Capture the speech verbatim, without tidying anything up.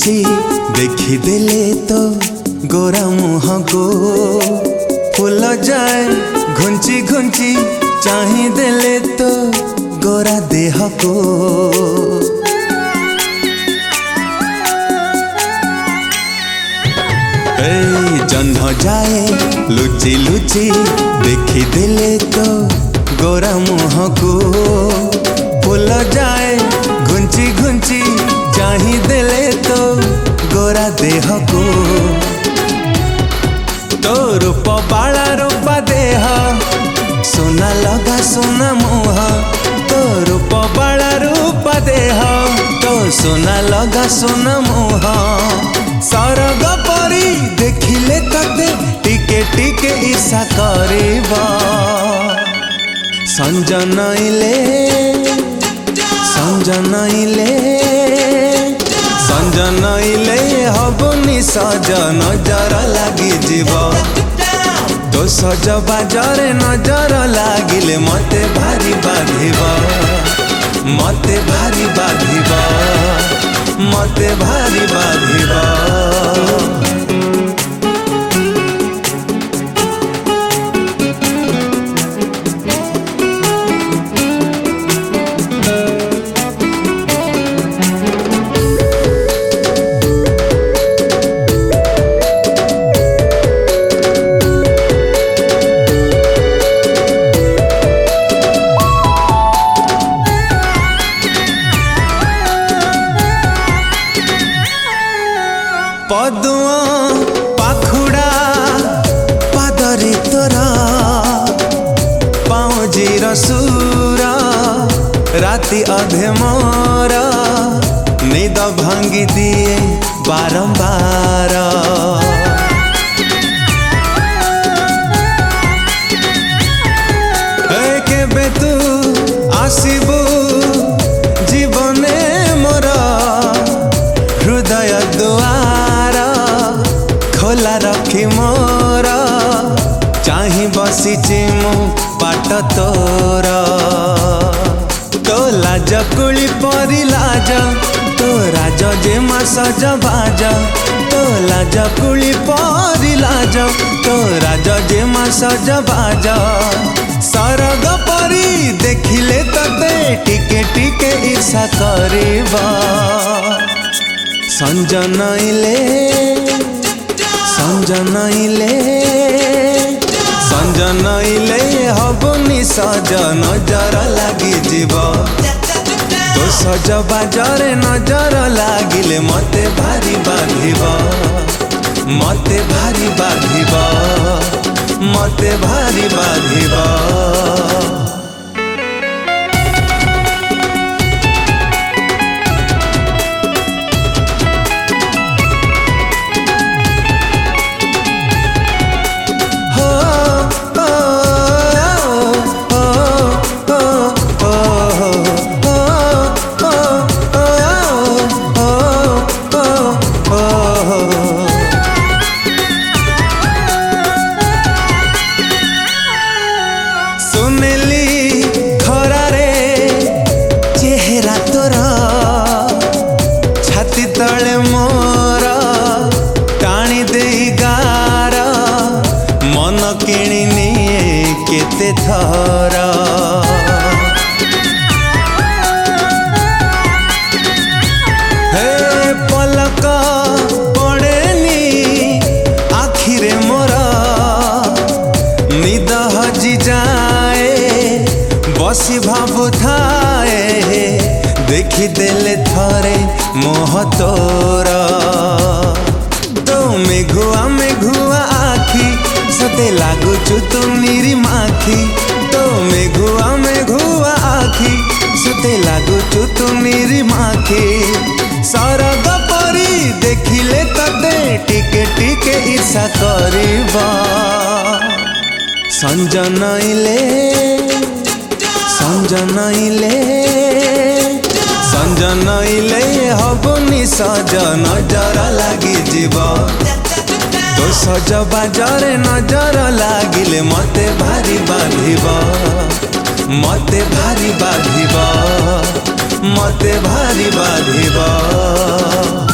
लुचि देखिदेले तो गोरा मुह को फूल जाए घुंची घुंची चाही देले तो गोरा देह को जन्ह जाए लुचि लुचि देखिदेले तो गोरा मुह को फूल जाए घुंची घुंची चाही देले तो गोरा देह को तो रूप बाला रूपा देह सोना लगा सोना मुह तो रूप बाला रूपा देह तो सोना लगा सोना मुह सरग परी देखिले तते टिके टिके ईर्षा करिबा संजनाइले संजनाइले संजनाइले हबनी सज नजर लगी जीव तो सज बाजरे नजर लागिले मते भारी बाधिब मते भारी बाधिब मते भारी बाधिब पदुआ पाखुड़ा पादरी तोरा पाँजीर सुर राति अधे मोर निद भांगी दिए बारंबार केबे तू आसिबू जीवने मोर हृदय दुआर खोला रखी मोर चाही बसीची मु बाट तोर तो लाज कुली परी लाज तो राज जे मा सज बाज तो लाज कुली परी लाज तो राज जे मा सज बाज सरग परी देखिले तते टिके टिके ईर्षा करिबा संजनाइले संजनाइले संजनाइले हबनी सज नजर लगी जीव तो सज बाजरे नजर लागिले मते भारी बाधिब मते भारी बाधिब मते भारी बाधिब सुनेली खरारे चेहरा तोरा छाती तले मोर टाणी देई गार मन किणिनी केते थर हे पलक पड़ेनी आखिरे मोर निद हजी जाए बसी भाबु थाए देखी देले थरे मोह तोर तो मेघुआ मेघुआ आखी सते लागुचु तू निरी माखी तो मेघुआ मेघुआ आखी सते लागुचु तू निरी माखी सरग परी देखिले तते टिके टिके ईर्षा करिबा संजनाइले संजनाइले संजनाइले हबनी सज नजर लगी जीव तो सज बाजरे नजर लागिले मते भारी बाधिब मते भारी बाधिब मते भारी बाधिब।